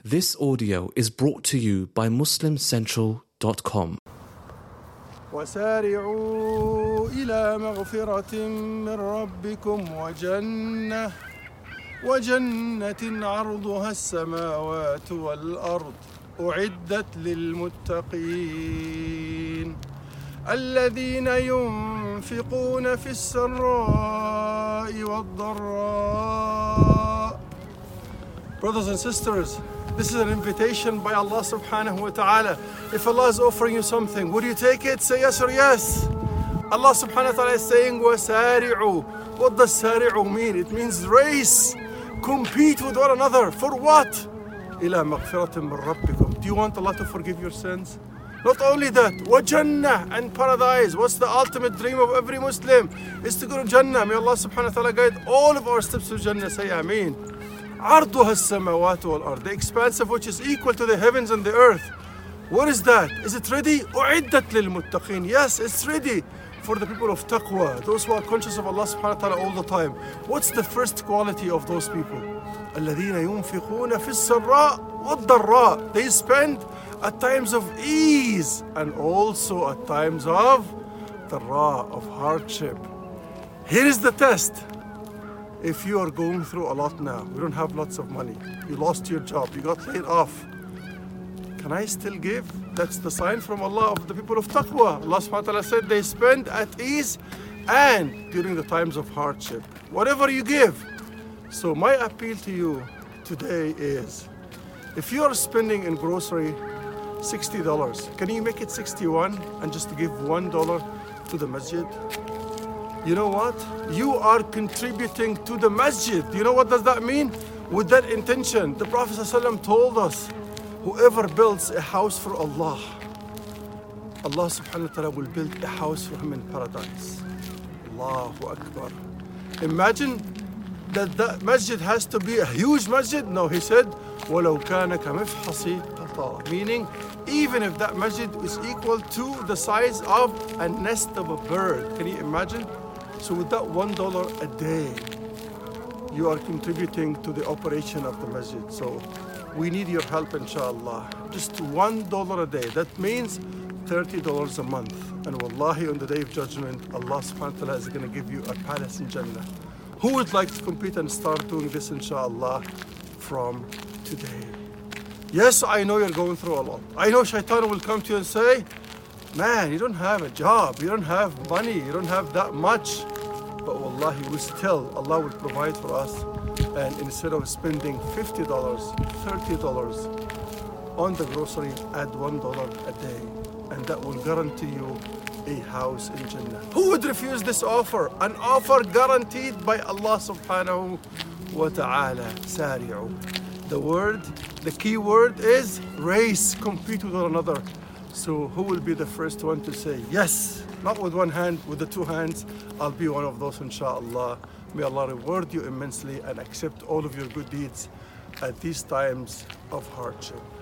This audio is brought to you by MuslimCentral.com. وسارعوا إلى مغفرة من ربكم وجنة عرضها السماوات والأرض أعدت للمتقين الذين ينفقون في السراء والضراء. Brothers and sisters, this is an invitation by Allah subhanahu wa ta'ala. If Allah is offering you something, would you take it? Say yes or yes. Allah subhanahu wa ta'ala is saying, وَسَارِعُوا. What does سَارِعُوا mean? It means race. Compete with one another. For what? إِلَى مَغْفِرَةٍ مِّن رَبِّكُمْ. Do you want Allah to forgive your sins? Not only that, وَجَنَّةٍ and paradise. What's the ultimate dream of every Muslim? Is to go to Jannah. May Allah subhanahu wa ta'ala guide all of our steps to Jannah. Say Ameen. عرضها السماوات والأرض. The expanse of which is equal to the heavens and the earth. What is that? Is it ready? أعدت للمتقين. Yes, it's ready for the people of taqwa, those who are conscious of Allah subhanahu wa ta'ala all the time. What's the first quality of those people? الذين ينفقون في السراء والضراء. They spend at times of ease and also at times of ضراء, of hardship. Here is the test. If you are going through a lot now, you don't have lots of money, you lost your job, you got laid off, can I still give? That's the sign from Allah of the people of taqwa. Allah subhanahu wa ta'ala said they spend at ease and during the times of hardship. Whatever you give. So my appeal to you today is, if you are spending in grocery $60, can you make it 61 and just give $1 to the masjid? You know what? You are contributing to the masjid. You know what does that mean? With that intention, the Prophet ﷺ told us, whoever builds a house for Allah, Allah subhanahu wa ta'ala will build a house for him in paradise. Allahu Akbar. Imagine that masjid has to be a huge masjid. No, he said, وَلَوْ كَانَ كَمِفْحَصِ قَطَارٍ. Meaning, even if that masjid is equal to the size of a nest of a bird. Can you imagine? So with that $1 a day, you are contributing to the operation of the masjid. So we need your help, inshallah. Just $1 a day. That means $30 a month. And wallahi, on the day of judgment, Allah subhanahu wa ta'ala is going to give you a palace in Jannah. Who would like to compete and start doing this, inshallah, from today? Yes, I know you're going through a lot. I know shaitan will come to you and say, man, you don't have a job, you don't have money, you don't have that much. But wallahi, Allah will provide for us. And instead of spending $50, $30 on the grocery, add $1 a day. And that will guarantee you a house in Jannah. Who would refuse this offer? An offer guaranteed by Allah subhanahu wa ta'ala. Sari'u. The key word is race, compete with one another. So who will be the first one to say yes? Not with one hand, with the two hands. I'll be one of those, inshallah. May Allah reward you immensely and accept all of your good deeds at these times of hardship.